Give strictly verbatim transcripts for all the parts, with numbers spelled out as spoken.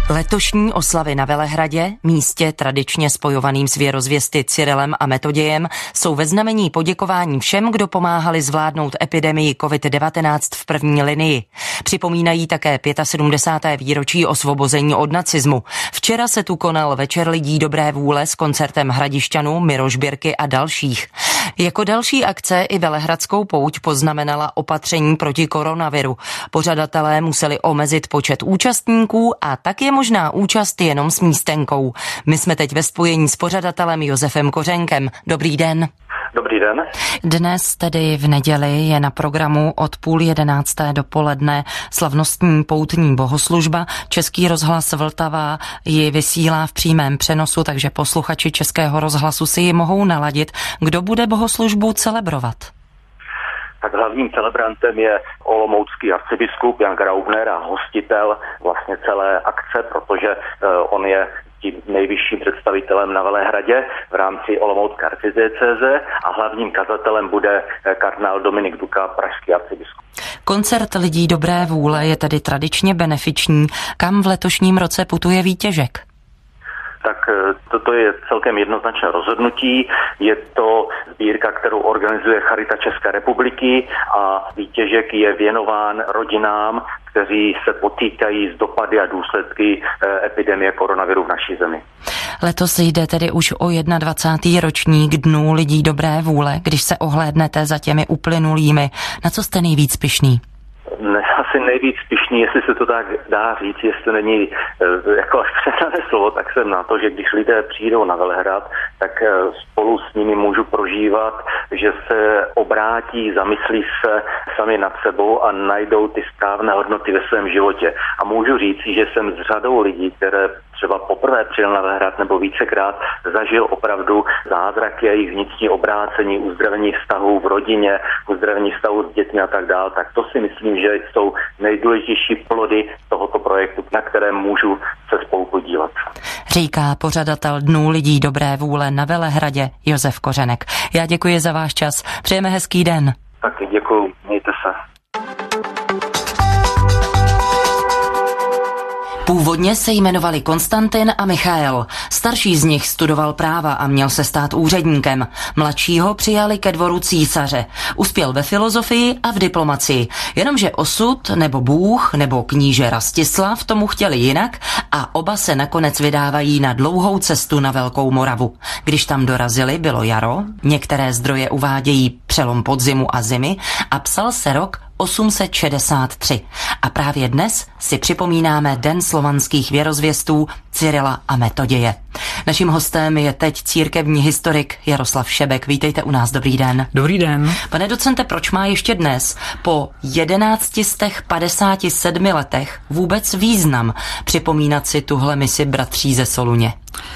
Letošní oslavy na Velehradě, místě tradičně spojovaným s věrozvěsty Cyrilem a Metodějem, jsou ve znamení poděkování všem, kdo pomáhali zvládnout epidemii covid devatenáct v první linii. Připomínají také sedmdesáté páté výročí osvobození od nacismu. Včera se tu konal večer lidí dobré vůle s koncertem Hradišťanů, Miroš Birky a dalších. Jako další akce i Velehradskou pouť poznamenala opatření proti koronaviru. Pořadatelé museli omezit počet účastníků a tak je možná účast jenom s místenkou. My jsme teď ve spojení s pořadatelem Josefem Kořenkem. Dobrý den. Dobrý den. Dnes, tedy v neděli, je na programu od půl jedenácté dopoledne slavnostní poutní bohoslužba. Český rozhlas Vltava ji vysílá v přímém přenosu, takže posluchači Českého rozhlasu si ji mohou naladit. Kdo bude bohoslužbu celebrovat? Tak hlavním celebrantem je olomoucký arcibiskup Jan Graubner a hostitel vlastně celé akce, protože on je tím nejvyšším představitelem na Velehradě v rámci olomoucké arcidiecéze a hlavním kazatelem bude kardinál Dominik Duka, pražský arcibiskup. Koncert lidí dobré vůle je tedy tradičně benefiční. Kam v letošním roce putuje výtěžek? Tak toto je celkem jednoznačné rozhodnutí. Je to sbírka, kterou organizuje Charita České republiky a výtěžek je věnován rodinám, kteří se potýkají s dopady a důsledky epidemie koronaviru v naší zemi. Letos jde tedy už o dvacátý první ročník Dnů lidí dobré vůle. Když se ohlédnete za těmi uplynulými, na co jste nejvíc pyšný? Ne, asi nejvíc pyšný, jestli se to tak dá říct, jestli to není jako přesné slovo, tak jsem na to, že když lidé přijdou na Velehrad, tak spolu s nimi můžu prožívat, že se obrátí, zamyslí se sami nad sebou a najdou ty správné hodnoty ve svém životě. A můžu říct, že jsem s řadou lidí, které třeba poprvé přijel na Velehrad nebo vícekrát, zažil opravdu zázraky a jejich vnitřní obrácení, uzdravení vztahů v rodině, uzdravení vztahů s dětmi a tak dál. Tak to si myslím, že jsou nejdůležitější plody tohoto projektu, na které můžu se spolu podívat. Říká pořadatel Dnů lidí dobré vůle na Velehradě Josef Kořenek. Já děkuji za váš čas. Přejeme hezký den. Taky děkuji. Mějte se. Původně se jmenovali Konstantin a Michael. Starší z nich studoval práva a měl se stát úředníkem. Mladšího přijali ke dvoru císaře. Uspěl ve filozofii a v diplomacii. Jenomže osud, nebo Bůh, nebo kníže Rastislav tomu chtěli jinak a oba se nakonec vydávají na dlouhou cestu na Velkou Moravu. Když tam dorazili, bylo jaro, některé zdroje uvádějí přelom podzimu a zimy a psal se rok osm set šedesát tři. A právě dnes si připomínáme Den slovanských věrozvěstů Cyrila a Metoděje. Naším hostem je teď církevní historik Jaroslav Šebek. Vítejte u nás, dobrý den. Dobrý den. Pane docente, proč má ještě dnes po tisíc sto padesát sedm letech vůbec význam připomínat si tuhle misi bratří ze Soluně?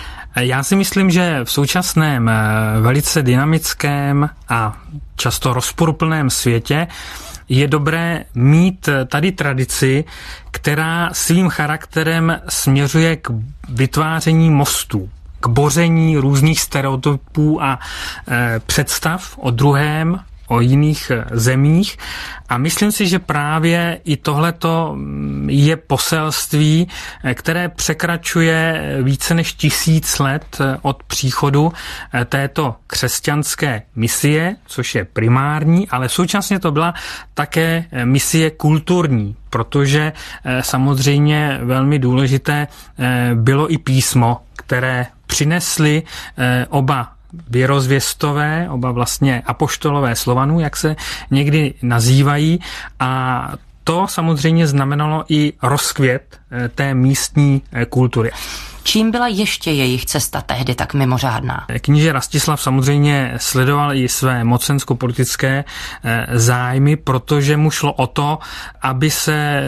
Já si myslím, že v současném velice dynamickém a často rozporuplném světě je dobré mít tady tradici, která svým charakterem směřuje k vytváření mostů, k boření různých stereotypů a e, představ o druhém, o jiných zemích. A myslím si, že právě i tohleto je poselství, které překračuje více než tisíc let od příchodu této křesťanské misie, což je primární, ale současně to byla také misie kulturní, protože samozřejmě velmi důležité bylo i písmo, které přinesly oba věrozvěstové, oba vlastně apoštolové Slovanů, jak se někdy nazývají, a to samozřejmě znamenalo i rozkvět té místní kultury. Čím byla ještě jejich cesta tehdy tak mimořádná? Kníže Rastislav samozřejmě sledoval i své mocensko-politické zájmy, protože mu šlo o to, aby se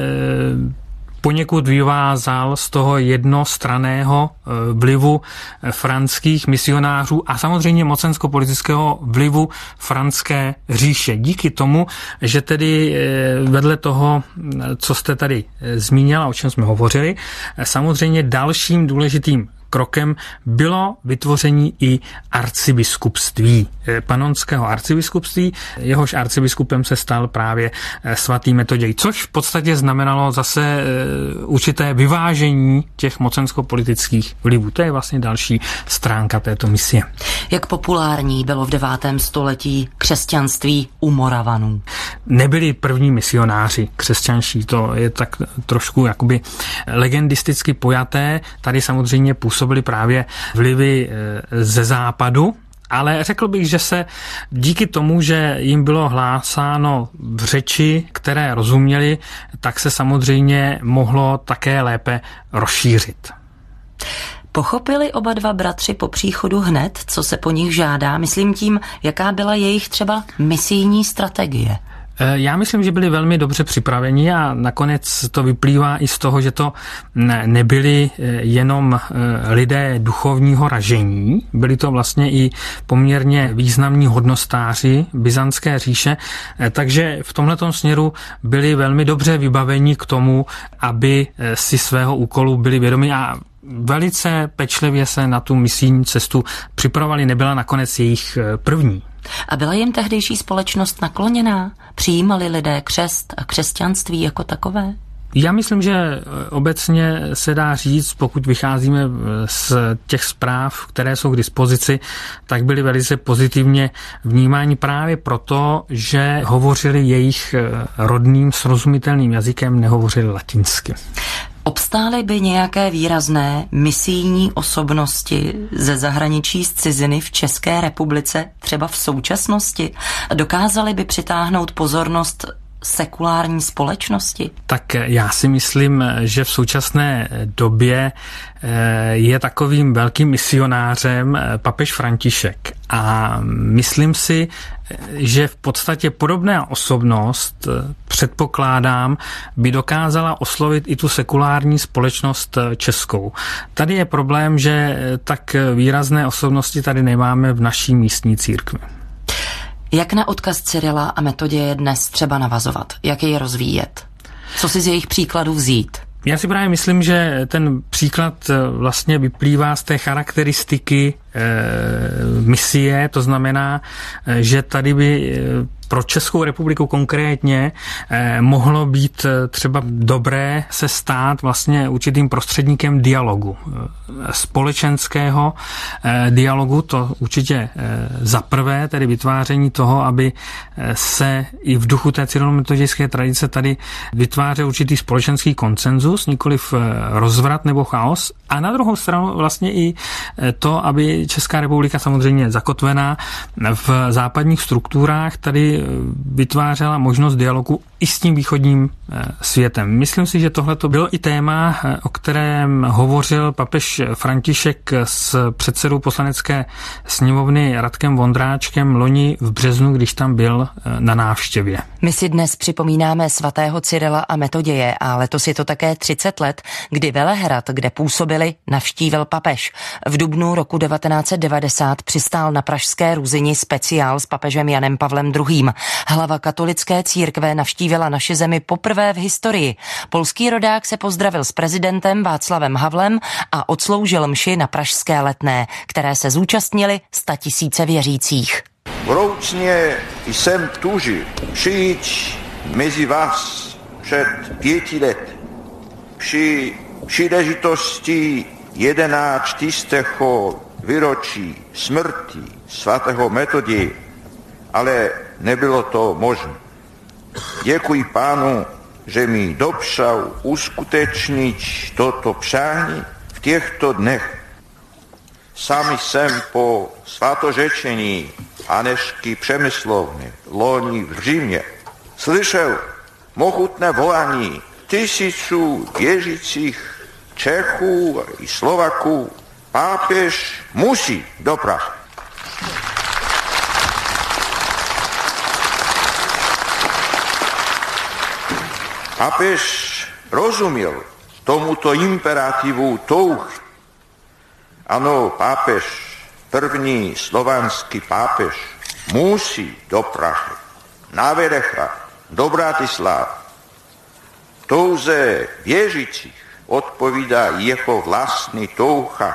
poněkud vyvázal z toho jednostranného vlivu franských misionářů a samozřejmě mocensko-politického vlivu franské říše. Díky tomu, že tedy vedle toho, co jste tady zmínila, o čem jsme hovořili, samozřejmě dalším důležitým krokem bylo vytvoření i arcibiskupství, panonského arcibiskupství, jehož arcibiskupem se stal právě svatý Metoděj, což v podstatě znamenalo zase určité vyvážení těch mocensko-politických vlivů. To je vlastně další stránka této misie. Jak populární bylo v devátém století křesťanství u Moravanů? Nebyli první misionáři křesťanští, to je tak trošku jakoby legendisticky pojaté. Tady samozřejmě působily právě vlivy ze západu, ale řekl bych, že se díky tomu, že jim bylo hlásáno v řeči, které rozuměli, tak se samozřejmě mohlo také lépe rozšířit. Pochopili oba dva bratři po příchodu hned, co se po nich žádá? Myslím tím, jaká byla jejich třeba misijní strategie? Já myslím, že byli velmi dobře připraveni a nakonec to vyplývá i z toho, že to nebyli jenom lidé duchovního ražení, byli to vlastně i poměrně významní hodnostáři Byzantské říše, takže v tomhletom směru byli velmi dobře vybaveni k tomu, aby si svého úkolu byli vědomi a velice pečlivě se na tu misijní cestu připravovali, nebyla nakonec jejich první. A byla jim tehdejší společnost nakloněná? Přijímali lidé křest a křesťanství jako takové? Já myslím, že obecně se dá říct, pokud vycházíme z těch zpráv, které jsou k dispozici, tak byli velice pozitivně vnímáni právě proto, že hovořili jejich rodným srozumitelným jazykem, nehovořili latinsky. Obstály by nějaké výrazné misijní osobnosti ze zahraničí z ciziny v České republice, třeba v současnosti? Dokázaly by přitáhnout pozornost sekulární společnosti? Tak já si myslím, že v současné době je takovým velkým misionářem papež František. A myslím si, že v podstatě podobná osobnost, předpokládám, by dokázala oslovit i tu sekulární společnost českou. Tady je problém, že tak výrazné osobnosti tady nemáme v naší místní církvi. Jak na odkaz Cyrila a Metoděje dnes třeba navazovat? Jak je rozvíjet? Co si z jejich příkladů vzít? Já si právě myslím, že ten příklad vlastně vyplývá z té charakteristiky e, misie, to znamená, že tady by pro Českou republiku konkrétně eh, mohlo být třeba dobré se stát vlastně určitým prostředníkem dialogu. Společenského eh, dialogu, to určitě eh, za prvé, tedy vytváření toho, aby se i v duchu té cyrilometodějské tradice tady vytvářel určitý společenský konsenzus, nikoliv rozvrat nebo chaos. A na druhou stranu vlastně i to, aby Česká republika samozřejmě zakotvená v západních strukturách tady vytvářela možnost dialogu i s tím východním světem. Myslím si, že tohle to bylo i téma, o kterém hovořil papež František s předsedou poslanecké sněmovny Radkem Vondráčkem loni v březnu, když tam byl na návštěvě. My si dnes připomínáme svatého Cyrila a Metoděje a letos je to také třicet let, kdy Velehrad, kde působili, navštívil papež. V dubnu roku devatenáct set devadesát přistál na pražské Ruzini speciál s papežem Janem Pavlem druhým. Hlava katolické církve navštívila naši zemi poprvé v historii. Polský rodák se pozdravil s prezidentem Václavem Havlem a odsloužil mši na pražské Letné, které se zúčastnili statisíce věřících. Vroucně jsem tužil přijít mezi vás před pěti let při příležitosti jedenáctého výročí smrti svatého Metoděje, ale nebylo to možné. Děkuji Pánu, že mi dopřál uskutečnit toto přání v těchto dnech. Sám jsem po svatořečení Anežky Přemyslovny loni v Římě slyšel mohutné volání tisíců věřících Čechů i Slovaků. Pápež musí do Prahy. Pápež rozuměl tomuto imperativu touhy. Ano, pápež, první slovanský pápež, musí do Prahy, na Velehrad, do Bratislavy. Touze věřících odpovídá jeho vlastní touha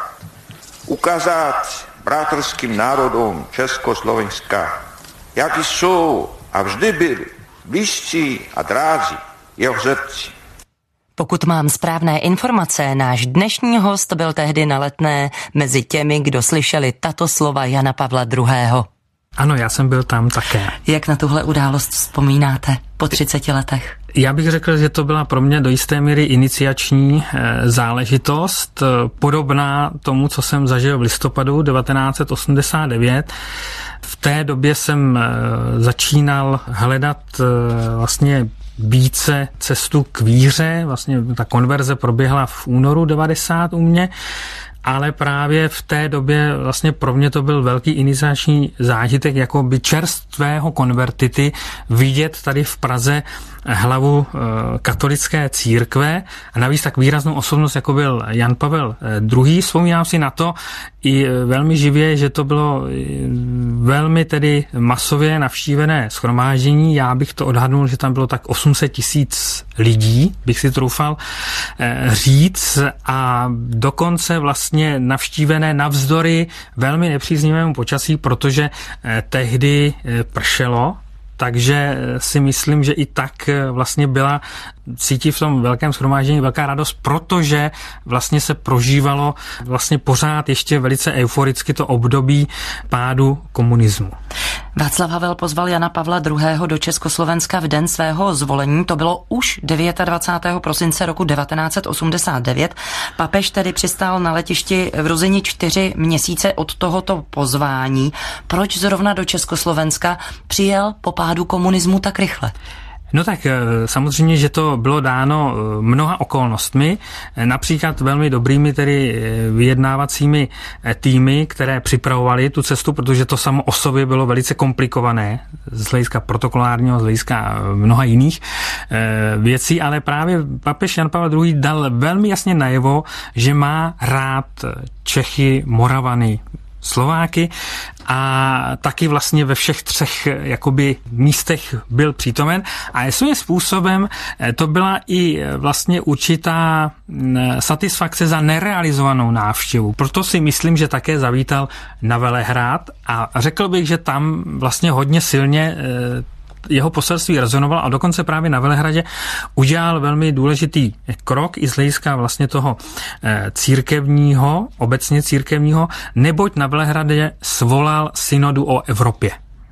ukázat bratrským národům Československa, jak jsou a vždy byli blízcí a drázi jeho srdci. Pokud mám správné informace, náš dnešní host byl tehdy na Letné mezi těmi, kdo slyšeli tato slova Jana Pavla druhého. Ano, já jsem byl tam také. Jak na tuhle událost vzpomínáte po třiceti letech? Já bych řekl, že to byla pro mě do jisté míry iniciační záležitost, podobná tomu, co jsem zažil v listopadu devatenáct set osmdesát devět. V té době jsem začínal hledat vlastně více cestu k víře, vlastně ta konverze proběhla v únoru devadesát u mě, ale právě v té době vlastně pro mě to byl velký iniciační zážitek jako by čerstvého konvertity vidět tady v Praze hlavu katolické církve a navíc tak výraznou osobnost, jako byl Jan Pavel druhý. Vzpomínám si na to i velmi živě, že to bylo velmi tedy masově navštívené shromáždění. Já bych to odhadnul, že tam bylo tak osm set tisíc lidí, bych si troufal říct, a dokonce vlastně navštívené navzdory velmi nepříznivému počasí, protože tehdy pršelo. Takže si myslím, že i tak vlastně byla cítit v tom velkém shromáždění velká radost, protože vlastně se prožívalo vlastně pořád ještě velice euforicky to období pádu komunismu. Václav Havel pozval Jana Pavla druhého. do Československa v den svého zvolení. To bylo už dvacátého devátého prosince roku devatenáct set osmdesát devět. Papež tedy přistál na letišti v Ruzini čtyři měsíce od tohoto pozvání. Proč zrovna do Československa přijel po pádu komunismu tak rychle? No tak samozřejmě, že to bylo dáno mnoha okolnostmi, například velmi dobrými tedy vyjednávacími týmy, které připravovaly tu cestu, protože to samo o sobě bylo velice komplikované z hlediska protokolárního, z hlediska mnoha jiných věcí, ale právě papež Jan Pavel druhý. dal velmi jasně najevo, že má rád Čechy, Moravany, Slováky a taky vlastně ve všech třech jakoby místech byl přítomen a svým způsobem to byla i vlastně určitá satisfakce za nerealizovanou návštěvu. Proto si myslím, že také zavítal na Velehrad a řekl bych, že tam vlastně hodně silně jeho poselství rezonoval a dokonce právě na Velehradě udělal velmi důležitý krok i z hlediska vlastně toho církevního, obecně církevního, neboť na Velehradě svolal synodu o Evropě.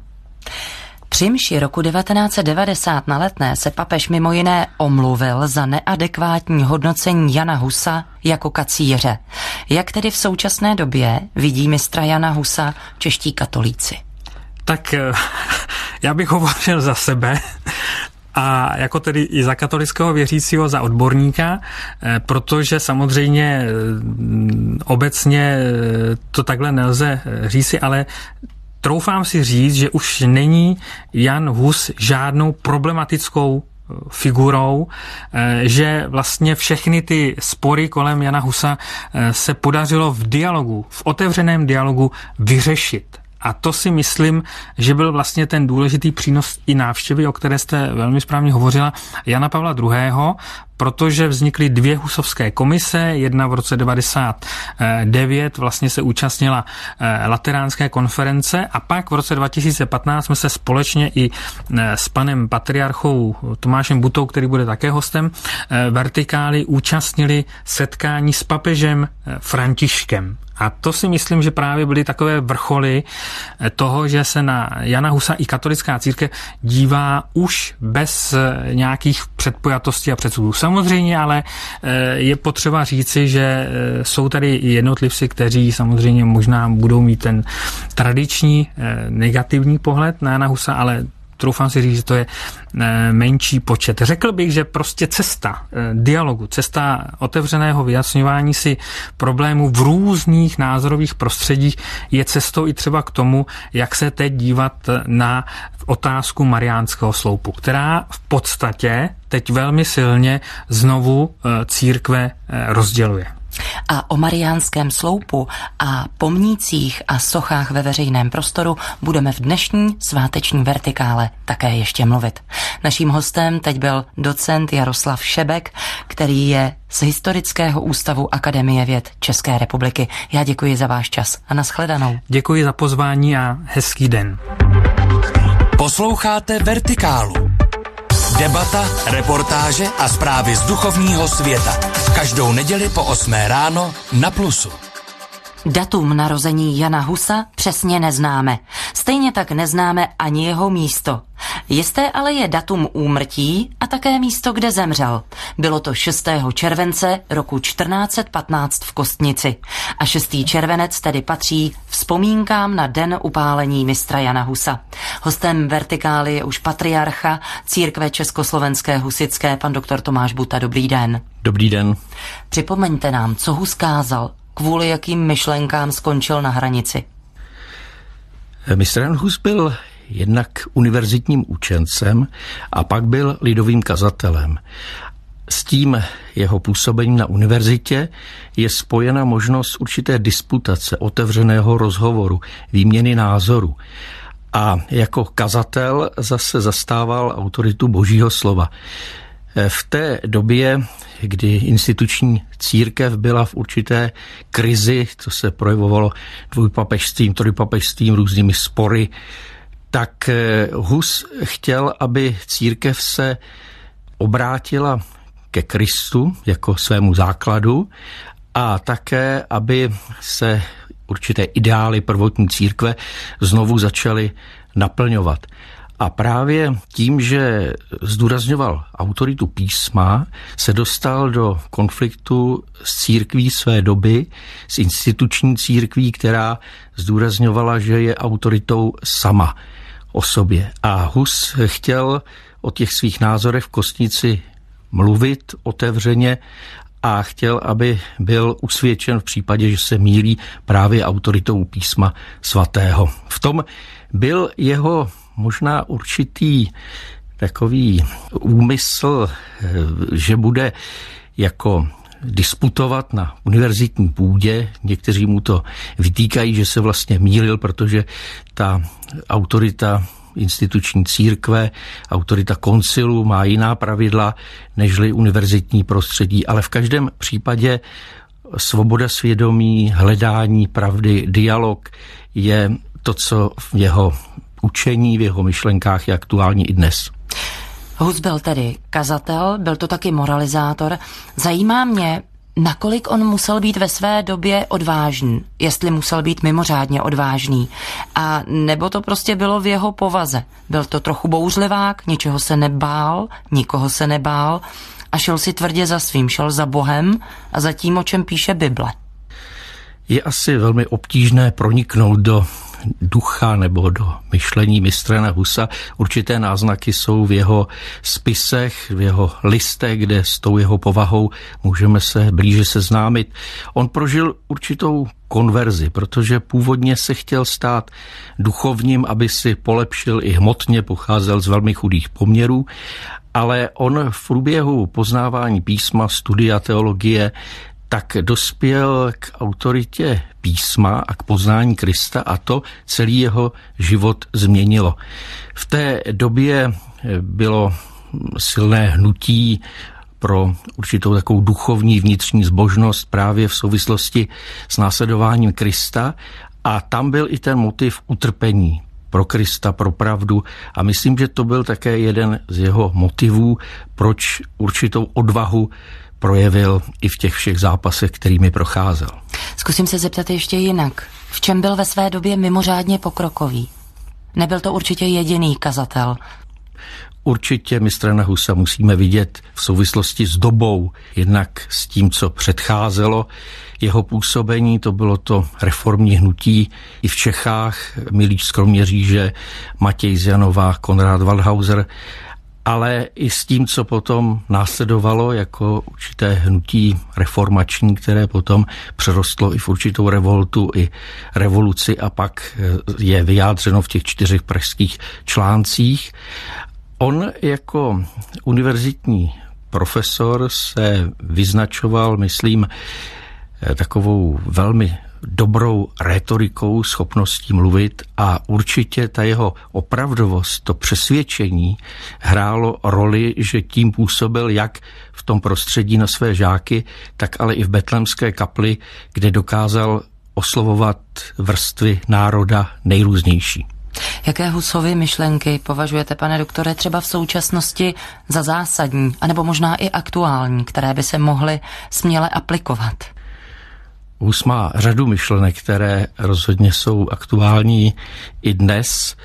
Při mši roku devatenáct set devadesát na Letné se papež mimo jiné omluvil za neadekvátní hodnocení Jana Husa jako kacíře. Jak tedy v současné době vidí mistra Jana Husa čeští katolíci? Tak já bych hovořil za sebe a jako tedy i za katolického věřícího, za odborníka, protože samozřejmě obecně to takhle nelze říci, ale troufám si říct, že už není Jan Hus žádnou problematickou figurou, že vlastně všechny ty spory kolem Jana Husa se podařilo v dialogu, v otevřeném dialogu vyřešit. A to si myslím, že byl vlastně ten důležitý přínos i návštěvy, o které jste velmi správně hovořila, Jana Pavla druhého., protože vznikly dvě husovské komise, jedna v roce devadesát devět vlastně se účastnila Lateránské konference a pak v roce dva tisíce patnáct jsme se společně i s panem patriarchou Tomášem Butou, který bude také hostem Vertikály, účastnili setkání s papežem Františkem. A to si myslím, že právě byly takové vrcholy toho, že se na Jana Husa i katolická církev dívá už bez nějakých předpojatostí a předsudů. Samozřejmě, ale je potřeba říci, že jsou tady i jednotlivci, kteří samozřejmě možná budou mít ten tradiční negativní pohled na Jana Husa, ale troufám si říct, že to je menší počet. Řekl bych, že prostě cesta dialogu, cesta otevřeného vyjasňování si problémů v různých názorových prostředích je cestou i třeba k tomu, jak se teď dívat na otázku Mariánského sloupu, která v podstatě teď velmi silně znovu církve rozděluje. A o mariánském sloupu a pomnících a sochách ve veřejném prostoru budeme v dnešní sváteční vertikále také ještě mluvit. Naším hostem teď byl docent Jaroslav Šebek, který je z Historického ústavu Akademie věd České republiky. Já děkuji za váš čas a nashledanou. Děkuji za pozvání a hezký den. Posloucháte Vertikálu. Debata, reportáže a zprávy z duchovního světa. Každou neděli po osmé ráno na Plusu. Datum narození Jana Husa přesně neznáme. Stejně tak neznáme ani jeho místo. Jisté ale je datum úmrtí a také místo, kde zemřel. Bylo to šestého července roku čtrnáct patnáct v Kostnici. A šestý červenec tedy patří vzpomínkám na den upálení mistra Jana Husa. Hostem Vertikály je už patriarcha Církve československé husitské, pan doktor Tomáš Buta. Dobrý den. Dobrý den. Připomeňte nám, co Hus kázal, kvůli jakým myšlenkám skončil na hranici. Mistr Jan Hus byl jednak univerzitním učencem a pak byl lidovým kazatelem. S tím jeho působením na univerzitě je spojena možnost určité disputace, otevřeného rozhovoru, výměny názorů. A jako kazatel zase zastával autoritu Božího slova. V té době, kdy instituční církev byla v určité krizi, co se projevovalo dvojpapežstvím, trojpapežstvím, různými spory, tak Hus chtěl, aby církev se obrátila ke Kristu jako svému základu a také, aby se určité ideály prvotní církve znovu začaly naplňovat. A právě tím, že zdůrazňoval autoritu písma, se dostal do konfliktu s církví své doby, s instituční církví, která zdůrazňovala, že je autoritou sama o sobě. A Hus chtěl o těch svých názorech v Kostnici mluvit otevřeně a chtěl, aby byl usvědčen v případě, že se mýlí právě autoritou písma svatého. V tom byl jeho možná určitý takový úmysl, že bude jako disputovat na univerzitní půdě. Někteří mu to vytýkají, že se vlastně mýlil, protože ta autorita instituční církve, autorita koncilu má jiná pravidla nežli univerzitní prostředí, ale v každém případě svoboda svědomí, hledání pravdy, dialog je to, co v jeho učení, v jeho myšlenkách je aktuální i dnes. Hus byl tedy kazatel, byl to taky moralizátor. Zajímá mě, nakolik on musel být ve své době odvážný, jestli musel být mimořádně odvážný, a nebo to prostě bylo v jeho povaze. Byl to trochu bouřlivák, ničeho se nebál, nikoho se nebál a šel si tvrdě za svým, šel za Bohem a za tím, o čem píše Bible. Je asi velmi obtížné proniknout do ducha nebo do myšlení mistra Jana Husa. Určité náznaky jsou v jeho spisech, v jeho listech, kde s tou jeho povahou můžeme se blíže seznámit. On prožil určitou konverzi, protože původně se chtěl stát duchovním, aby si polepšil i hmotně, pocházel z velmi chudých poměrů, ale on v průběhu poznávání písma, studia teologie, tak dospěl k autoritě písma a k poznání Krista a to celý jeho život změnilo. V té době bylo silné hnutí pro určitou takovou duchovní vnitřní zbožnost právě v souvislosti s následováním Krista a tam byl i ten motiv utrpení pro Krista, pro pravdu a myslím, že to byl také jeden z jeho motivů, proč určitou odvahu projevil i v těch všech zápasech, kterými procházel. Zkusím se zeptat ještě jinak. V čem byl ve své době mimořádně pokrokový? Nebyl to určitě jediný kazatel. Určitě mistra Jana Husa musíme vidět v souvislosti s dobou, jednak s tím, co předcházelo jeho působení, to bylo to reformní hnutí i v Čechách, Milíš z Kroměříže, Matěj z Janova, Konrád Waldhauser, ale i s tím, co potom následovalo jako určité hnutí reformační, které potom přerostlo i v určitou revoltu, i revoluci a pak je vyjádřeno v těch čtyřech pražských článcích. On jako univerzitní profesor se vyznačoval, myslím, takovou velmi dobrou rétorikou, schopností mluvit a určitě ta jeho opravdovost, to přesvědčení hrálo roli, že tím působil jak v tom prostředí na své žáky, tak ale i v betlémské kapli, kde dokázal oslovovat vrstvy národa nejrůznější. Jaké Husovy myšlenky považujete, pane doktore, třeba v současnosti za zásadní, anebo možná i aktuální, které by se mohly směle aplikovat? Hus má řadu myšlenek, které rozhodně jsou aktuální i dnes.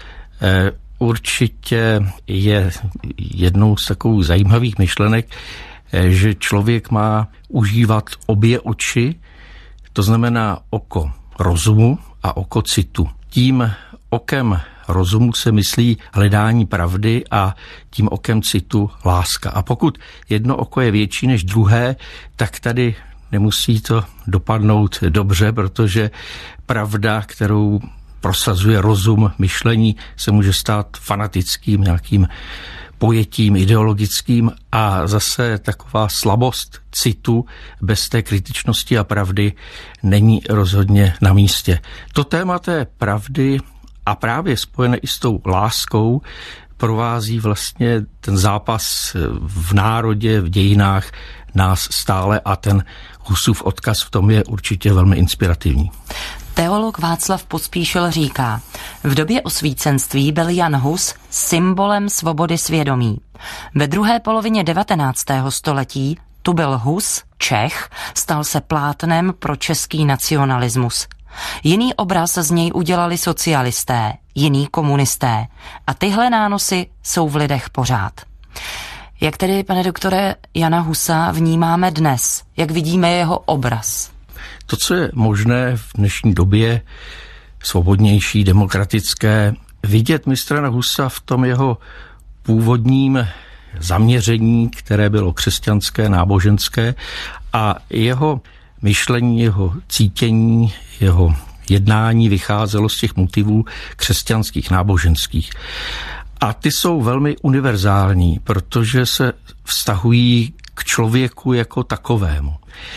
Určitě je jednou z takových zajímavých myšlenek, že člověk má užívat obě oči, to znamená oko rozumu a oko citu. Tím okem rozumu se myslí hledání pravdy a tím okem citu láska. A pokud jedno oko je větší než druhé, tak tady nemusí to dopadnout dobře, protože pravda, kterou prosazuje rozum, myšlení, se může stát fanatickým nějakým pojetím ideologickým a zase taková slabost citu bez té kritičnosti a pravdy není rozhodně na místě. To téma té pravdy a právě spojené i s tou láskou provází vlastně ten zápas v národě, v dějinách nás stále a ten Husův odkaz v tom je určitě velmi inspirativní. Teolog Václav Pospíšil říká, v době osvícenství byl Jan Hus symbolem svobody svědomí. Ve druhé polovině devatenáctého století tu byl Hus, Čech, stal se plátnem pro český nacionalismus. Jiný obraz z něj udělali socialisté, jiný komunisté a tyhle nánosy jsou v lidech pořád. Jak tedy, pane doktore, Jana Husa vnímáme dnes? Jak vidíme jeho obraz? To, co je možné v dnešní době, svobodnější, demokratické, vidět mistra Jana Husa v tom jeho původním zaměření, které bylo křesťanské, náboženské a jeho myšlení, jeho cítění, jeho jednání vycházelo z těch motivů křesťanských, náboženských. A ty jsou velmi univerzální, protože se vztahují k člověku jako takovému.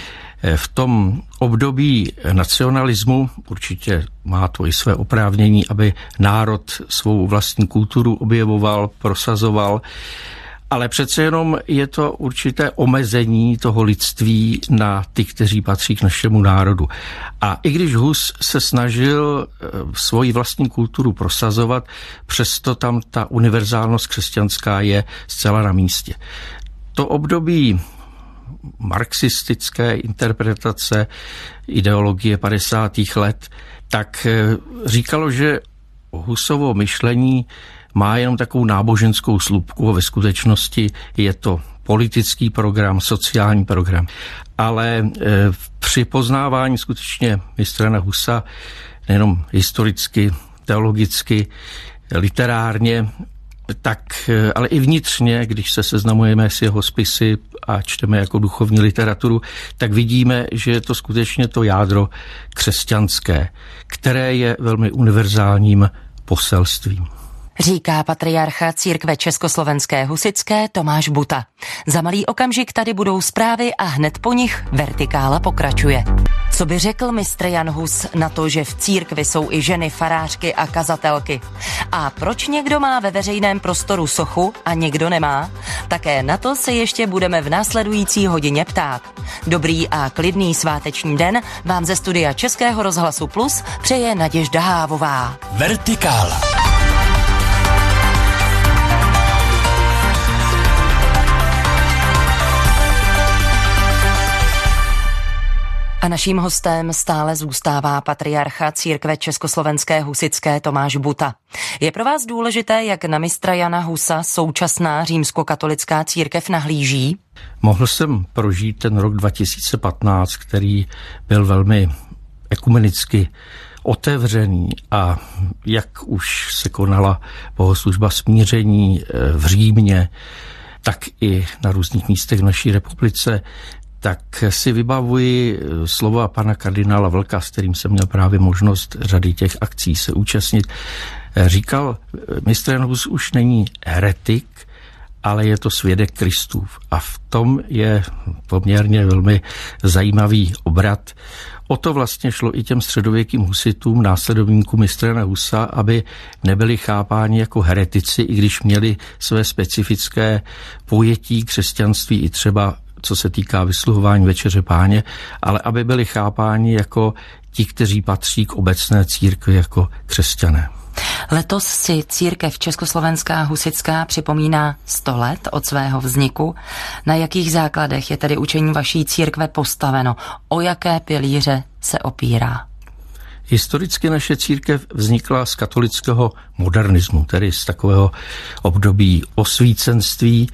V tom období nacionalismu určitě má to i své oprávnění, aby národ svou vlastní kulturu objevoval, prosazoval, ale přece jenom je to určité omezení toho lidství na ty, kteří patří k našemu národu. A i když Hus se snažil svoji vlastní kulturu prosazovat, přesto tam ta univerzálnost křesťanská je zcela na místě. To období marxistické interpretace ideologie padesátých let, tak říkalo, že Husovo myšlení má jenom takovou náboženskou slupku a ve skutečnosti je to politický program, sociální program. Ale při poznávání skutečně mistra Jana Husa nejenom historicky, teologicky, literárně, tak, ale i vnitřně, když se seznamujeme s jeho spisy a čteme jako duchovní literaturu, tak vidíme, že je to skutečně to jádro křesťanské, které je velmi univerzálním poselstvím. Říká patriarcha církve československé husitské Tomáš Buta. Za malý okamžik tady budou zprávy a hned po nich Vertikála pokračuje. Co by řekl mistr Jan Hus na to, že v církvi jsou i ženy farářky a kazatelky? A proč někdo má ve veřejném prostoru sochu a někdo nemá? Také na to se ještě budeme v následující hodině ptát. Dobrý a klidný sváteční den vám ze studia Českého rozhlasu Plus přeje Naděžda Hávová. Vertikála. A naším hostem stále zůstává patriarcha církve československé husitské Tomáš Buta. Je pro vás důležité, jak na mistra Jana Husa současná římskokatolická církev nahlíží? Mohl jsem prožít ten rok dva tisíce patnáct, který byl velmi ekumenicky otevřený a jak už se konala bohoslužba smíření v Římě, tak i na různých místech v naší republice, tak si vybavuji slova pana kardinála Vlka, s kterým jsem měl právě možnost řady těch akcí se účastnit. Říkal, mistr Jan Hus už není heretik, ale je to svědek Kristův. A v tom je poměrně velmi zajímavý obrat. O to vlastně šlo i těm středověkým husitům, následovníkům mistra Jana Husa, aby nebyli chápáni jako heretici, i když měli své specifické pojetí křesťanství i třeba co se týká vysluhování Večeře Páně, ale aby byli chápáni jako ti, kteří patří k obecné církvi jako křesťané. Letos si církev Československá husitská připomíná sto let od svého vzniku. Na jakých základech je tedy učení vaší církve postaveno? O jaké pilíře se opírá? Historicky naše církev vznikla z katolického modernismu, tedy z takového období osvícenství,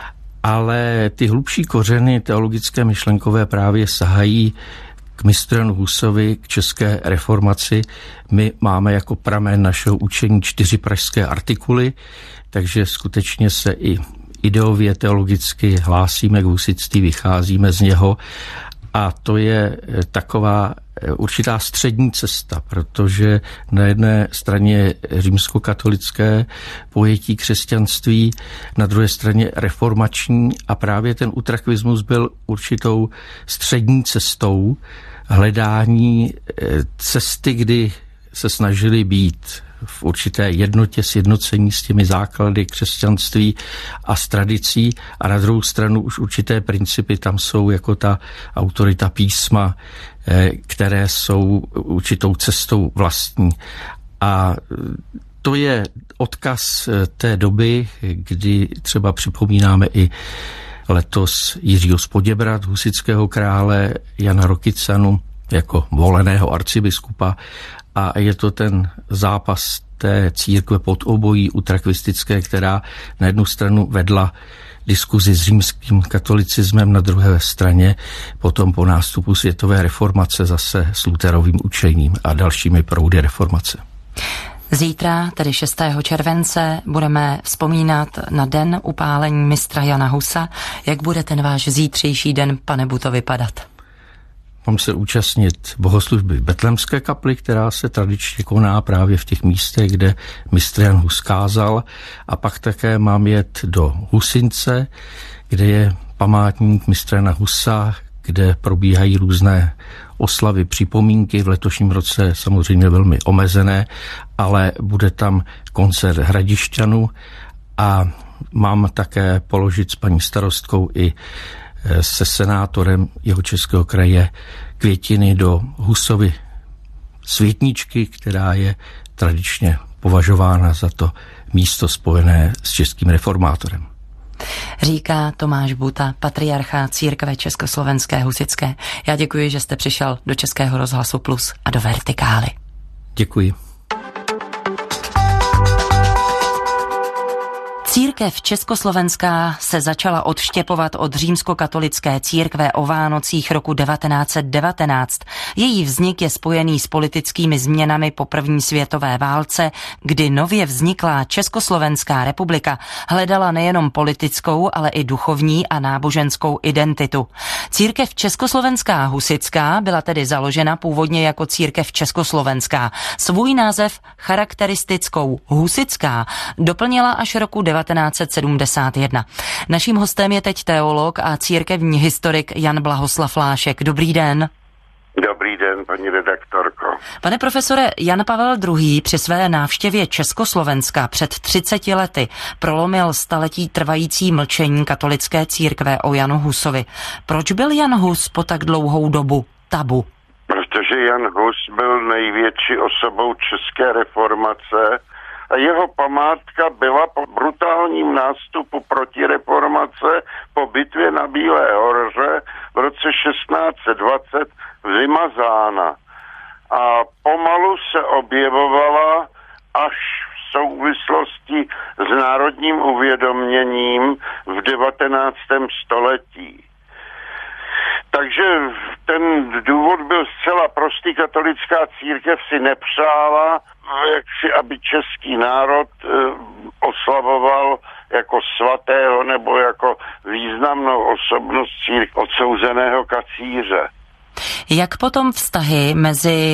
ale ty hlubší kořeny teologické myšlenkové právě sahají k mistru Janu Husovi, k české reformaci. My máme jako pramen našeho učení čtyři pražské artikuly, takže skutečně se i ideově teologicky hlásíme k husitství, vycházíme z něho. A to je taková určitá střední cesta, protože na jedné straně římskokatolické pojetí křesťanství, na druhé straně reformační a právě ten utrakvismus byl určitou střední cestou hledání cesty, kdy se snažili být v určité jednotě, sjednocení s těmi základy křesťanství a s tradicí a na druhou stranu už určité principy tam jsou jako ta autorita písma, které jsou určitou cestou vlastní. A to je odkaz té doby, kdy třeba připomínáme i letos Jiřího z Poděbrad, husitského krále, Jana Rokycanu jako voleného arcibiskupa, a je to ten zápas té církve pod obojí utrakvistické, která na jednu stranu vedla diskuzi s římským katolicismem, na druhé straně potom po nástupu světové reformace zase s Lutherovým učením a dalšími proudy reformace. Zítra, tedy šestého července, budeme vzpomínat na den upálení mistra Jana Husa. Jak bude ten váš zítřejší den, pane Buto, vypadat? Mám se účastnit bohoslužby v Betlémské kapli, která se tradičně koná právě v těch místech, kde mistr Jan Hus kázal, a pak také mám jet do Husince, kde je památník mistra Jana Husa, kde probíhají různé oslavy, připomínky, v letošním roce samozřejmě velmi omezené, ale bude tam koncert Hradišťanů a mám také položit s paní starostkou i se senátorem Jihočeského kraje květiny do Husovy světničky, která je tradičně považována za to místo spojené s českým reformátorem. Říká Tomáš Buta, patriarcha církve Československé husitské. Já děkuji, že jste přišel do Českého rozhlasu Plus a do Vertikály. Děkuji. Církev Československá se začala odštěpovat od římskokatolické církve o Vánocích roku devatenáct set devatenáct. Její vznik je spojený s politickými změnami po první světové válce, kdy nově vzniklá Československá republika hledala nejenom politickou, ale i duchovní a náboženskou identitu. Církev Československá husitská byla tedy založena původně jako církev československá. Svůj název charakteristickou husitská doplnila až roku devatenáct set sedmdesát jedna. Naším hostem je teď teolog a církevní historik Jan Blahoslav Lášek. Dobrý den. Dobrý den, paní redaktorko. Pane profesore, Jan Pavel druhý. při své návštěvě Československa před třiceti lety prolomil staletí trvající mlčení katolické církve o Janu Husovi. Proč byl Jan Hus po tak dlouhou dobu tabu? Protože Jan Hus byl největší osobou české reformace a jeho památka byla po brutálním nástupu proti reformace po bitvě na Bílé hoře v roce šestnáct set dvacet vymazána. A pomalu se objevovala až v souvislosti s národním uvědoměním v devatenáctém století. Takže ten důvod byl zcela prostý. Katolická církev si nepřála, jak si, aby český národ e, oslavoval jako svatého nebo jako významnou osobnost církve odsouzeného kacíře. Jak potom vztahy mezi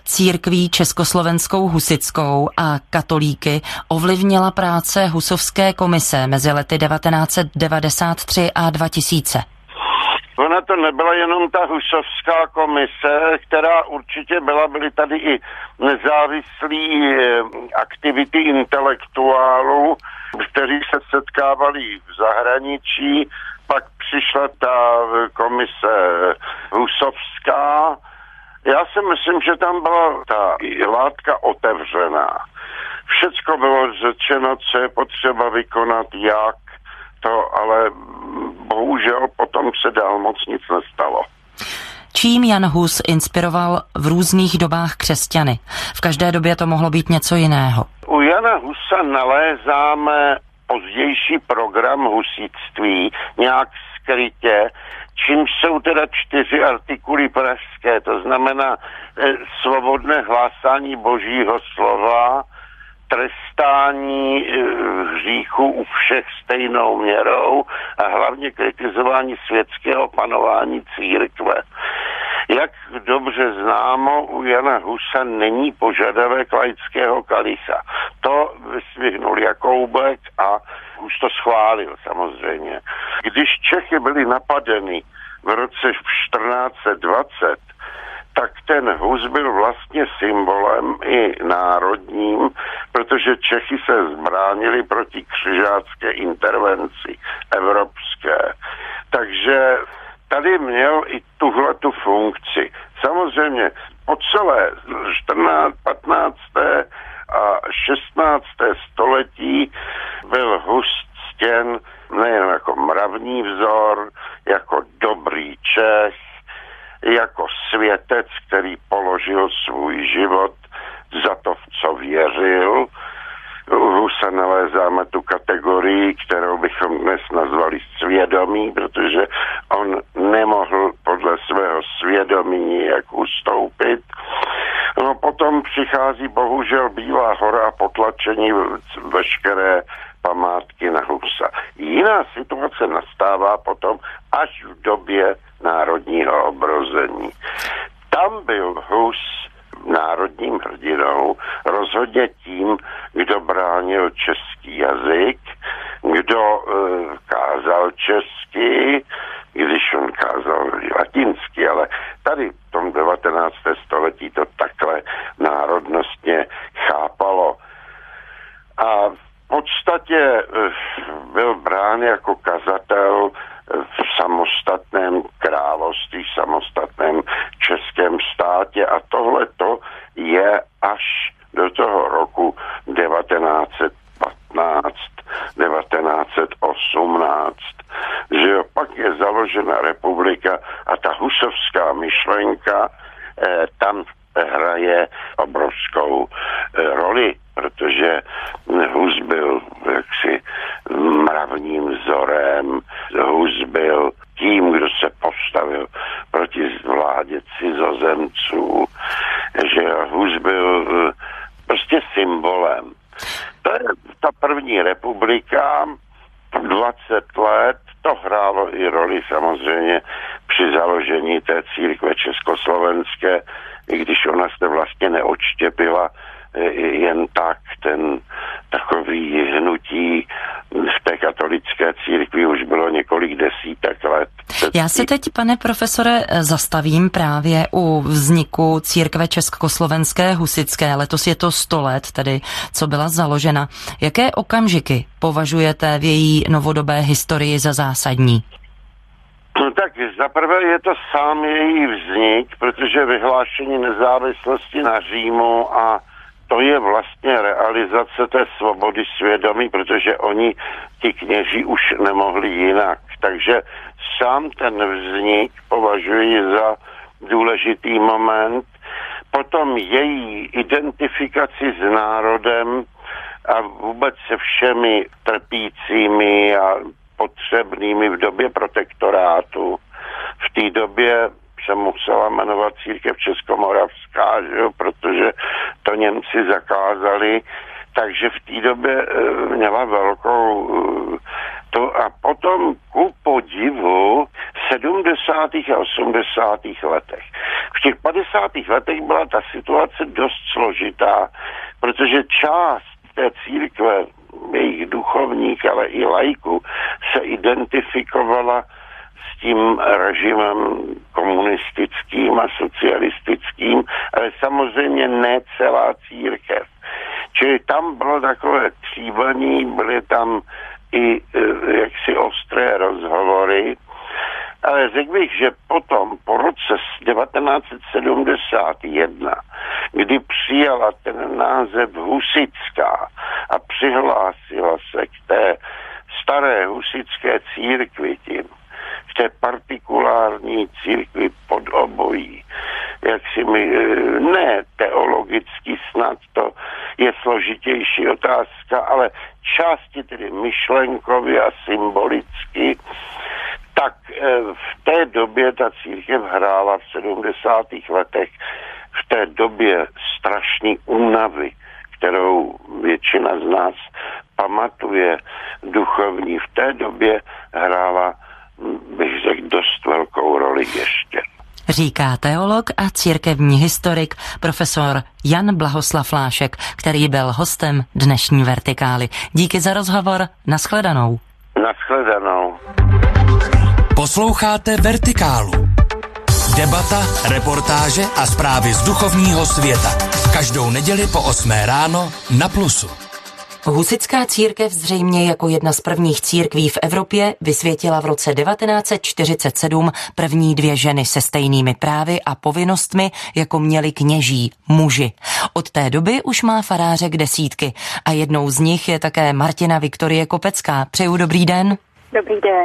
církví československou husitskou a katolíky ovlivnila práce Husovské komise mezi lety devatenáct set devadesát tři a dva tisíce. Ona to nebyla jenom ta Husovská komise, která určitě byla, byly tady i nezávislí aktivity intelektuálů, kteří se setkávali v zahraničí, pak přišla ta komise Husovská. Já si myslím, že tam byla ta látka otevřená. Všecko bylo řečeno, co je potřeba vykonat, jak to, ale bohužel potom se dál moc nic nestalo. Čím Jan Hus inspiroval v různých dobách křesťany? V každé době to mohlo být něco jiného. U Jana Husa nalézáme pozdější program husitství, nějak skrytě, čím jsou teda čtyři artikuly pražské, to znamená eh, svobodné hlásání božího slova, trestání e, hříchu u všech stejnou měrou a hlavně kritizování světského panování církve. Jak dobře známo, u Jana Husa není požadavek laického kalicha. To vysvihnul Jakoubek a už to schválil samozřejmě. Když Čechy byly napadeny v roce čtrnáct set dvacet, tak ten Hus byl vlastně symbolem i národním, protože Čechy se zbránili proti křižácké intervenci evropské. Takže tady měl i tuhletu funkci. Samozřejmě po celé čtrnácté, patnácté a šestnácté století byl Hus ctěn nejen jako mravní vzor, jako dobrý Čech, jako světec, který položil svůj život za to, v co věřil. U Husa nalézáme tu kategorii, kterou bychom dnes nazvali svědomí, protože on nemohl podle svého svědomí nijak ustoupit. No potom přichází bohužel Bílá hora a potlačení veškeré památky na Husa. Jiná situace nastává potom až v době národního obrození. Tam byl Hus národním hrdinou, rozhodně tím, kdo bránil český jazyk, kdo e, kázal česky, když on kázal latinsky, ale tady v tom devatenáctém století to takhle národnostně chápalo. A v podstatě byl brán jako kazatel v samostatném království, v samostatném českém státě a tohleto je až do toho roku devatenáct set patnáct, devatenáct set osmnáct, že jo, pak je založena republika a ta husovská myšlenka eh, tam hraje obrovskou eh, roli, protože Hus byl jaksi mravním vzorem, Hus byl tím, kdo se postavil proti vládě cizozemců, že Hus byl prostě symbolem. To je ta první republika, dvacet let, to hrálo i roli samozřejmě při založení té církve československé, i když ona se vlastně neodštěpila jen tak, ten takový hnutí v té katolické církvi už bylo několik desítek let. Já se teď, pane profesore, zastavím právě u vzniku církve československé husitské. Letos je to sto let, tedy co byla založena. Jaké okamžiky považujete v její novodobé historii za zásadní? No tak zaprvé je to sám její vznik, protože vyhlášení nezávislosti na Římu a to je vlastně realizace té svobody svědomí, protože oni, ti kněží, už nemohli jinak. Takže sám ten vznik považuji za důležitý moment. Potom její identifikaci s národem a vůbec se všemi trpícími a potřebnými v době protektorátu. V té době se musela jmenovat církev Českomoravská, že jo, protože to Němci zakázali, takže v té době měla velkou to a potom ku podivu sedmdesátých a osmdesátých letech. V těch padesátých letech byla ta situace dost složitá, protože část té církve, jejich duchovních, ale i laiků, se identifikovala s tím režimem komunistickým a socialistickým, ale samozřejmě ne celá církev. Čili tam bylo takové tříbaní, byly tam i jaksi ostré rozhovory, ale řekl bych, že potom, po roce devatenáct set sedmdesát jedna, kdy přijala ten název Husitská a přihlásila se k té staré husitské církvi tím, k té partikulární církvi pod obojí, jak si mi, ne teologicky snad, to je složitější otázka, ale části tedy myšlenkově a symbolicky, tak v té době ta církev hrála v sedmdesátých letech v té době strašný únavy, kterou většina z nás pamatuje duchovní. V té době hrála, bych řekl, dost velkou roli ještě. Říká teolog a církevní historik profesor Jan Blahoslav Lášek, který byl hostem dnešní Vertikály. Díky za rozhovor, nashledanou. Nashledanou. Posloucháte Vertikálu. Debata, reportáže a zprávy z duchovního světa. Každou neděli po osmé ráno na Plusu. Husitská církev zřejmě jako jedna z prvních církví v Evropě vysvětila v roce devatenáct set čtyřicet sedm první dvě ženy se stejnými právy a povinnostmi, jako měli kněží, muži. Od té doby už má farářek desítky a jednou z nich je také Martina Viktorie Kopecká. Přeju dobrý den. Dobrý den.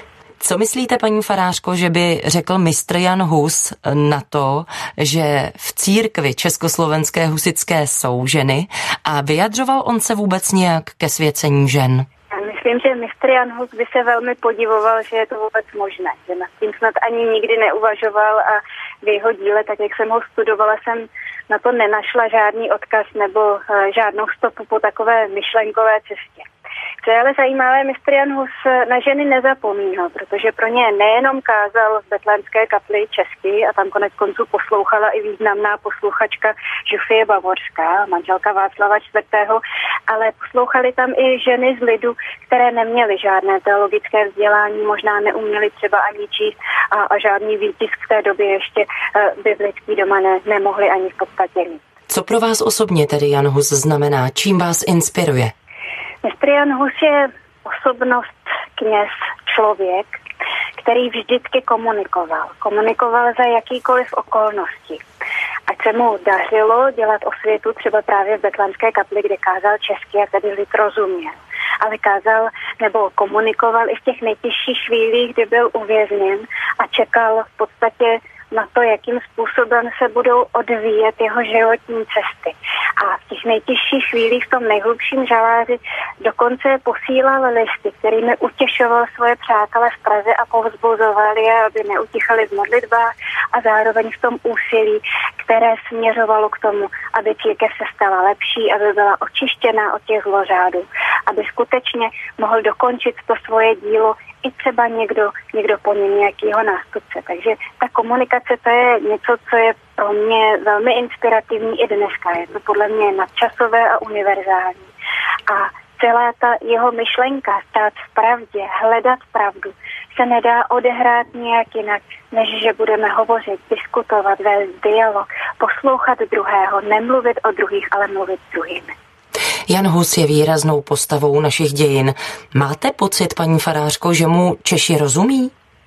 Co myslíte, paní farářko, že by řekl mistr Jan Hus na to, že v církvi československé husitské jsou ženy a vyjadřoval on se vůbec nějak ke svěcení žen? Já myslím, že mistr Jan Hus by se velmi podivoval, že je to vůbec možné, že nad tím snad ani nikdy neuvažoval a v jeho díle, tak jak jsem ho studovala, jsem na to nenašla žádný odkaz nebo žádnou stopu po takové myšlenkové cestě. Co je ale zajímavé, mistr Jan Hus na ženy nezapomínal, protože pro ně nejenom kázal v Betlémské kapli česky a tam konec konců poslouchala i významná posluchačka Žofie Bavorská, manželka Václava čtvrtého, ale poslouchali tam i ženy z lidu, které neměly žádné teologické vzdělání, možná neuměly třeba ani číst a, a žádný výtisk v té době ještě uh, biblický doma ne, nemohli ani v podstatě mít. Co pro vás osobně tedy Jan Hus znamená? Čím vás inspiruje? Mistr Jan Hus je osobnost, kněz, člověk, který vždycky komunikoval. Komunikoval za jakýkoliv okolnosti. Ať se mu dařilo dělat osvětu třeba právě v Betlémské kapli, kde kázal česky a tedy lid rozuměl. Ale kázal nebo komunikoval i v těch nejtěžších chvílích, kdy byl uvězněn a čekal v podstatě na to, jakým způsobem se budou odvíjet jeho životní cesty. A v těch nejtěžších chvílích, v tom nejhlubším žaláři, dokonce posílal listy, kterými utěšoval svoje přátele v Praze a povzbuzoval je, aby neutichali v modlitbách a zároveň v tom úsilí, které směřovalo k tomu, aby církev se stala lepší, aby byla očištěná od těch zlořádů, aby skutečně mohl dokončit to svoje dílo i třeba někdo, někdo po něm, nějakýho nástupce. Takže ta komunikace, to je něco, co je pro mě velmi inspirativní i dneska. Je to podle mě nadčasové a univerzální. A celá ta jeho myšlenka, stát v pravdě, hledat pravdu, se nedá odehrát nějak jinak, než že budeme hovořit, diskutovat, vést dialog, poslouchat druhého, nemluvit o druhých, ale mluvit s druhými. Jan Hus je výraznou postavou našich dějin. Máte pocit, paní farářko, že mu Češi rozumí?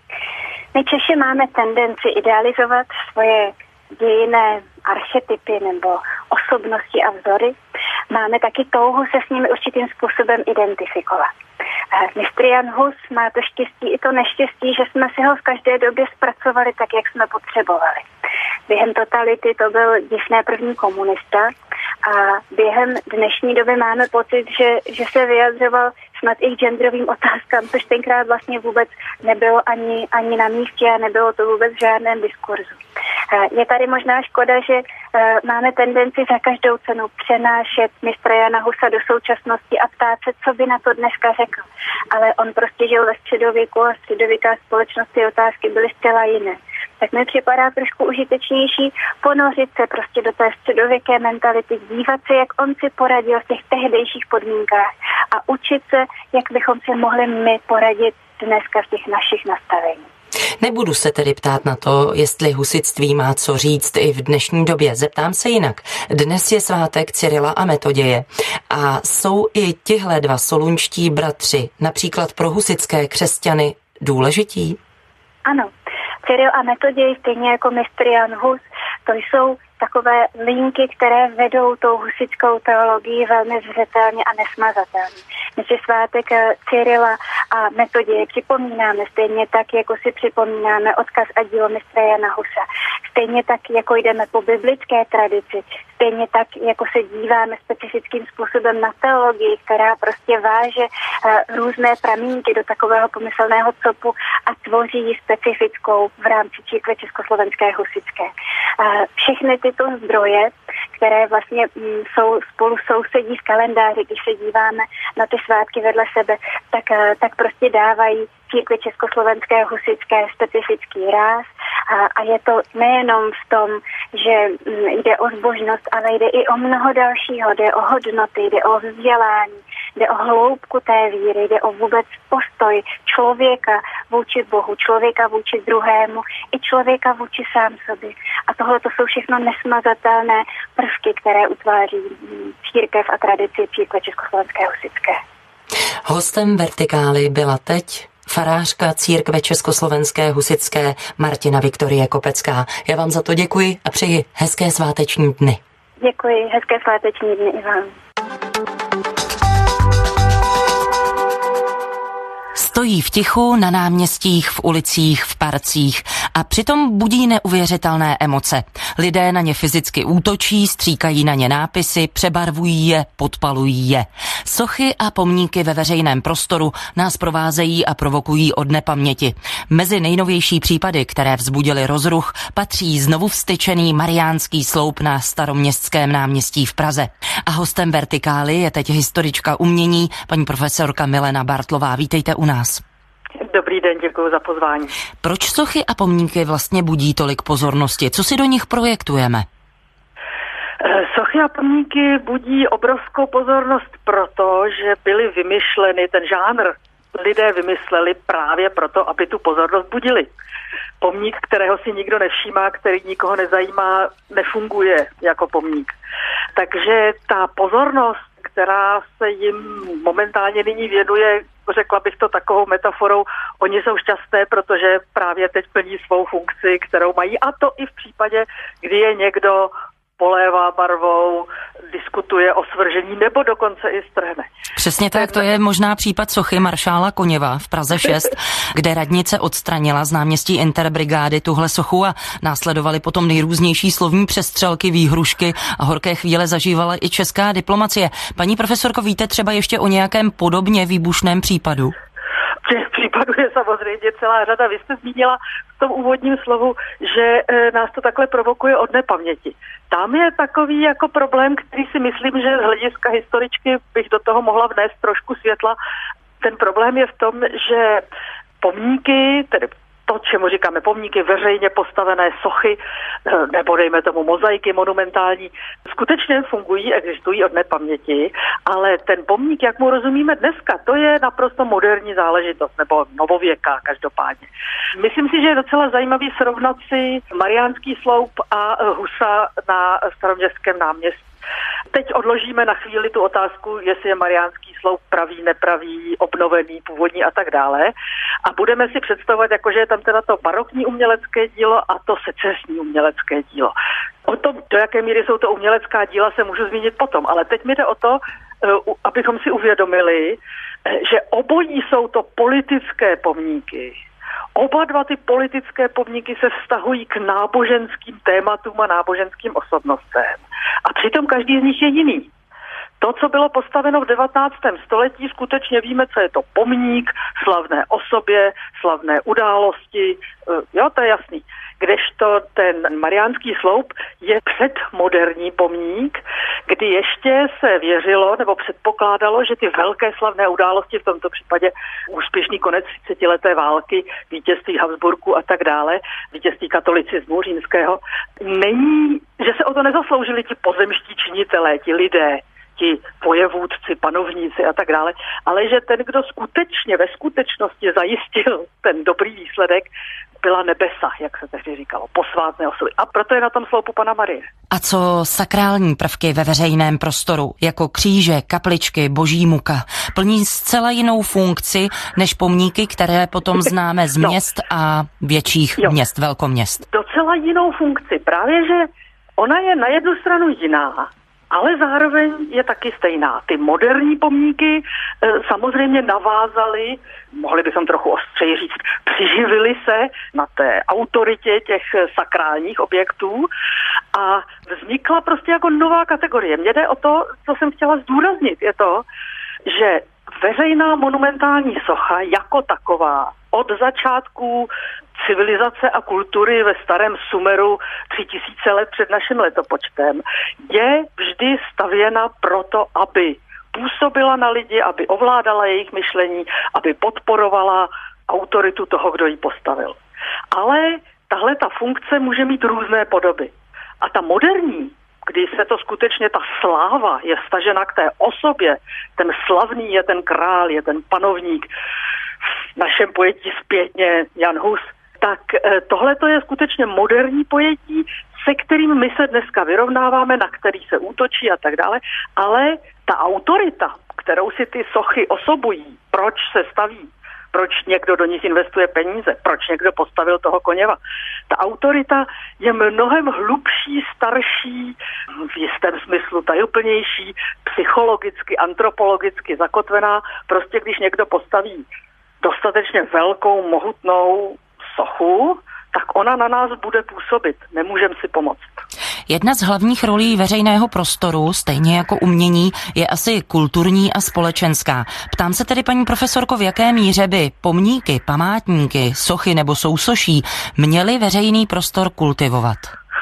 My Češi máme tendenci idealizovat svoje dějinné archetypy nebo osobnosti a vzory. Máme taky touhu se s nimi určitým způsobem identifikovat. Mistr Jan Hus má to štěstí i to neštěstí, že jsme si ho v každé době zpracovali tak, jak jsme potřebovali. Během totality to byl divné první komunista A během dnešní doby máme pocit, že, že se vyjadřoval snad i k genderovým otázkám, což tenkrát vlastně vůbec nebylo ani, ani na místě a nebylo to vůbec v žádném diskurzu. Je tady možná škoda, že máme tendenci za každou cenu přenášet mistra Jana Husa do současnosti a ptát se, co by na to dneska řekl. Ale on prostě žil ve středověku a středověká společnost, ty otázky byly zcela jiné. Tak mi připadá trošku užitečnější ponořit se prostě do té středověké mentality, dívat se, jak on si poradil v těch tehdejších podmínkách a učit se, jak bychom si mohli my poradit dneska v těch našich nastaveních. Nebudu se tedy ptát na to, jestli husitství má co říct i v dnešní době. Zeptám se jinak. Dnes je svátek Cyrila a Metoděje a jsou i tihle dva solunští bratři, například pro husitské křesťany, důležití? Ano. Cyril a Metoděj, stejně jako mistr Jan Hus, to jsou takové linky, které vedou tou husitskou teologii velmi zřetelně a nesmazatelně. My si svátek Cyrila a Metoděje připomínáme stejně tak, jako si připomínáme odkaz a dílo mistra Jana Husa. Stejně tak, jako jdeme po biblické tradici, stejně tak, jako se díváme specifickým způsobem na teologii, která prostě váže uh, různé pramínky do takového pomyslného copu a tvoří ji specifickou v rámci církve československé husitské. Uh, všechny tyto zdroje, které vlastně mm, jsou spolu sousedí s kalendáři, když se díváme na ty svátky vedle sebe, tak, uh, tak prostě dávají církve československé husitské specifický ráz a, a je to nejenom v tom, že m, jde o zbožnost, ale jde i o mnoho dalšího, jde o hodnoty, jde o vzdělání, jde o hloubku té víry, jde o vůbec postoj člověka vůči Bohu, člověka vůči druhému i člověka vůči sám sobě. A tohle to jsou všechno nesmazatelné prvky, které utváří církev a tradici církve československé husitské. Hostem Vertikály byla teď farářka církve československé husitské Martina Viktorie Kopecká. Já vám za to děkuji a přeji hezké sváteční dny. Děkuji, hezké sváteční dny i vám. Stojí v tichu na náměstích, v ulicích, v parcích a přitom budí neuvěřitelné emoce. Lidé na ně fyzicky útočí, stříkají na ně nápisy, přebarvují je, podpalují je. Sochy a pomníky ve veřejném prostoru nás provázejí a provokují od nepaměti. Mezi nejnovější případy, které vzbudily rozruch, patří znovu vztyčený Mariánský sloup na Staroměstském náměstí v Praze. A hostem Vertikály je teď historička umění, paní profesorka Milena Bartlová. Vítejte u nás. Dobrý den, děkuji za pozvání. Proč sochy a pomníky vlastně budí tolik pozornosti? Co si do nich projektujeme? Sochy a pomníky budí obrovskou pozornost proto, že byly vymyšleny, ten žánr lidé vymysleli právě proto, aby tu pozornost budili. Pomník, kterého si nikdo nevšímá, který nikoho nezajímá, nefunguje jako pomník. Takže ta pozornost, která se jim momentálně nyní věnuje, řekla bych to takovou metaforou, oni jsou šťastné, protože právě teď plní svou funkci, kterou mají, a to i v případě, kdy je někdo polévá barvou, diskutuje o svržení nebo dokonce i strhne. Přesně tak, to je možná případ sochy maršála Koněva v Praze šest, kde radnice odstranila z náměstí Interbrigády tuhle sochu a následovaly potom nejrůznější slovní přestřelky, výhrušky a horké chvíle zažívala i česká diplomacie. Paní profesorko, víte třeba ještě o nějakém podobně výbušném případu? Těch případů je samozřejmě celá řada. Vy jste zmínila v tom úvodním slovu, že e, nás to takhle provokuje od nepaměti. Tam je takový jako problém, který si myslím, že z hlediska historičky bych do toho mohla vnést trošku světla. Ten problém je v tom, že pomníky, tedy to, čemu říkáme pomníky, veřejně postavené sochy, nebo dejme tomu mozaiky monumentální, skutečně fungují, existují od nepaměti, ale ten pomník, jak mu rozumíme dneska, to je naprosto moderní záležitost, nebo novověká každopádně. Myslím si, že je docela zajímavý srovnat si Mariánský sloup a Husa na Staroměstském náměstí. Teď odložíme na chvíli tu otázku, jestli je Mariánský sloup pravý, nepravý, obnovený, původní a tak dále. A budeme si představovat, jakože je tam teda to barokní umělecké dílo a to secesní umělecké dílo. O tom, do jaké míry jsou to umělecká díla, se můžu zmínit potom, ale teď mi jde o to, abychom si uvědomili, že obojí jsou to politické pomníky. Oba dva ty politické pomníky se vztahují k náboženským tématům a náboženským osobnostem. A Přitom každý z nich je jiný. To, co bylo postaveno v devatenáctém století, skutečně víme, co je to pomník, slavné osobě, slavné události, jo, to je jasný. Kdežto ten Mariánský sloup je předmoderní pomník, kdy ještě se věřilo nebo předpokládalo, že ty velké slavné události, v tomto případě úspěšný konec třicetileté války, vítězství Habsburku a tak dále, vítězství katolicismu římského, není, že se o to nezasloužili ti pozemští činitelé, ti lidé, ti vojevůdci, panovníci a tak dále, ale že ten, kdo skutečně ve skutečnosti zajistil ten dobrý výsledek, byla nebesa, jak se tehdy říkalo, posvátné osoby. A proto je na tom sloupu Panna Marie. A co sakrální prvky ve veřejném prostoru, jako kříže, kapličky, boží muka, plní zcela jinou funkci než pomníky, které potom známe z měst a větších jo. měst, velkoměst? Docela jinou funkci. Právě, že ona je na jednu stranu jiná, ale zároveň je taky stejná. Ty moderní pomníky e, samozřejmě navázaly, mohli bychom trochu ostřeji říct, přiživili se na té autoritě těch sakrálních objektů a vznikla prostě jako nová kategorie. Mně jde o to, co jsem chtěla zdůraznit, je to, že veřejná monumentální socha jako taková od začátku civilizace a kultury ve starém Sumeru tři tisíce let před naším letopočtem je vždy stavěna proto, aby působila na lidi, aby ovládala jejich myšlení, aby podporovala autoritu toho, kdo ji postavil. Ale tahle ta funkce může mít různé podoby. A ta moderní, kdy se to skutečně, ta sláva je vztažena k té osobě, ten slavný je ten král, je ten panovník, v našem pojetí zpětně Jan Hus, tak tohle to je skutečně moderní pojetí, se kterým my se dneska vyrovnáváme, na který se útočí a tak dále, ale ta autorita, kterou si ty sochy osobují, proč se staví, proč někdo do nich investuje peníze, proč někdo postavil toho Koněva. Ta autorita je mnohem hlubší, starší, v jistém smyslu tajuplnější, psychologicky, antropologicky zakotvená. Prostě když někdo postaví dostatečně velkou, mohutnou sochu, tak ona na nás bude působit. Nemůžeme si pomoct. Jedna z hlavních rolí veřejného prostoru, stejně jako umění, je asi kulturní a společenská. Ptám se tedy, paní profesorko, v jaké míře by pomníky, památníky, sochy nebo sousoší měly veřejný prostor kultivovat?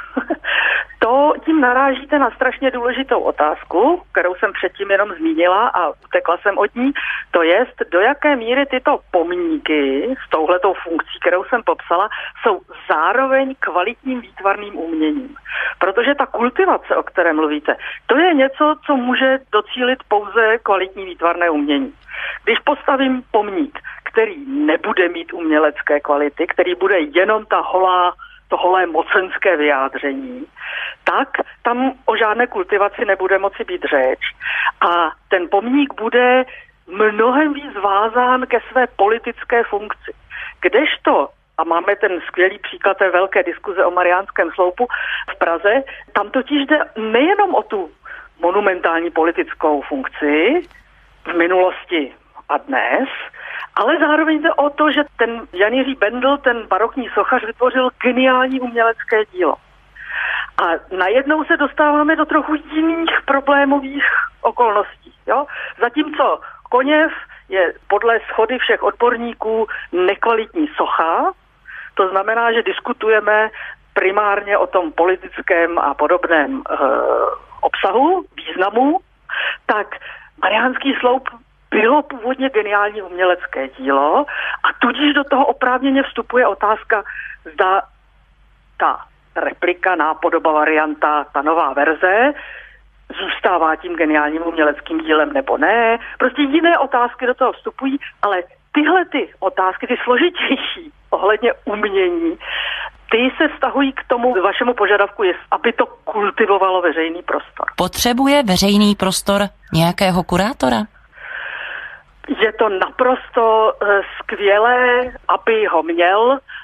To tím narážíte na strašně důležitou otázku, kterou jsem předtím jenom zmínila a utekla jsem od ní. To jest, do jaké míry tyto pomníky s touhletou funkcí, kterou jsem popsala, jsou zároveň kvalitním výtvarným uměním. Protože ta kultivace, o které mluvíte, to je něco, co může docílit pouze kvalitní výtvarné umění. Když postavím pomník, který nebude mít umělecké kvality, který bude jenom ta holá to holé mocenské vyjádření, tak tam o žádné kultivaci nebude moci být řeč a ten pomník bude mnohem víc vázán ke své politické funkci. Kdežto, a máme ten skvělý příklad té velké diskuze o Mariánském sloupu v Praze, tam totiž jde nejenom o tu monumentální politickou funkci v minulosti a dnes, ale zároveň jde o to, že ten Jan Jiří Bendl, ten barokní sochař, vytvořil geniální umělecké dílo. A najednou se dostáváme do trochu jiných problémových okolností. Jo? Zatímco Koněv je podle shody všech odborníků nekvalitní socha, to znamená, že diskutujeme primárně o tom politickém a podobném e, obsahu, významu, tak Mariánský sloup bylo původně geniální umělecké dílo a tudíž do toho oprávněně vstupuje otázka, zda ta replika, nápodoba, varianta, ta nová verze zůstává tím geniálním uměleckým dílem nebo ne. Prostě jiné otázky do toho vstupují, ale tyhle ty otázky, ty složitější ohledně umění, ty se vztahují k tomu vašemu požadavku, aby to kultivovalo veřejný prostor. Potřebuje veřejný prostor nějakého kurátora? Je to naprosto skvělé, aby ho měl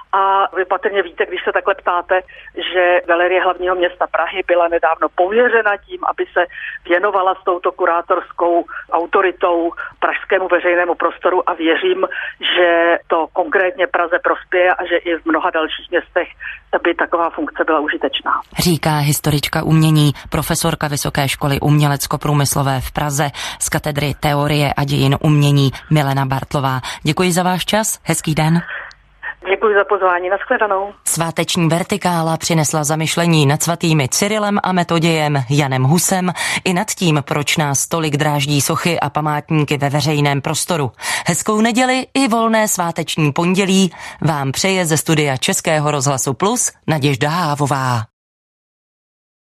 A vy patrně víte, když se takhle ptáte, že Galerie hlavního města Prahy byla nedávno pověřena tím, aby se věnovala s touto kurátorskou autoritou pražskému veřejnému prostoru a věřím, že to konkrétně Praze prospěje a že i v mnoha dalších městech by taková funkce byla užitečná. Říká historička umění, profesorka Vysoké školy umělecko-průmyslové v Praze z katedry teorie a dějin umění Milena Bartlová. Děkuji za váš čas, hezký den. Děkuji za pozvání, nashledanou. Sváteční vertikála přinesla zamyšlení nad svatými Cyrilem a Metodějem, Janem Husem i nad tím, proč nás tolik dráždí sochy a památníky ve veřejném prostoru. Hezkou neděli i volné sváteční pondělí vám přeje ze studia Českého rozhlasu Plus Naděžda Hávová.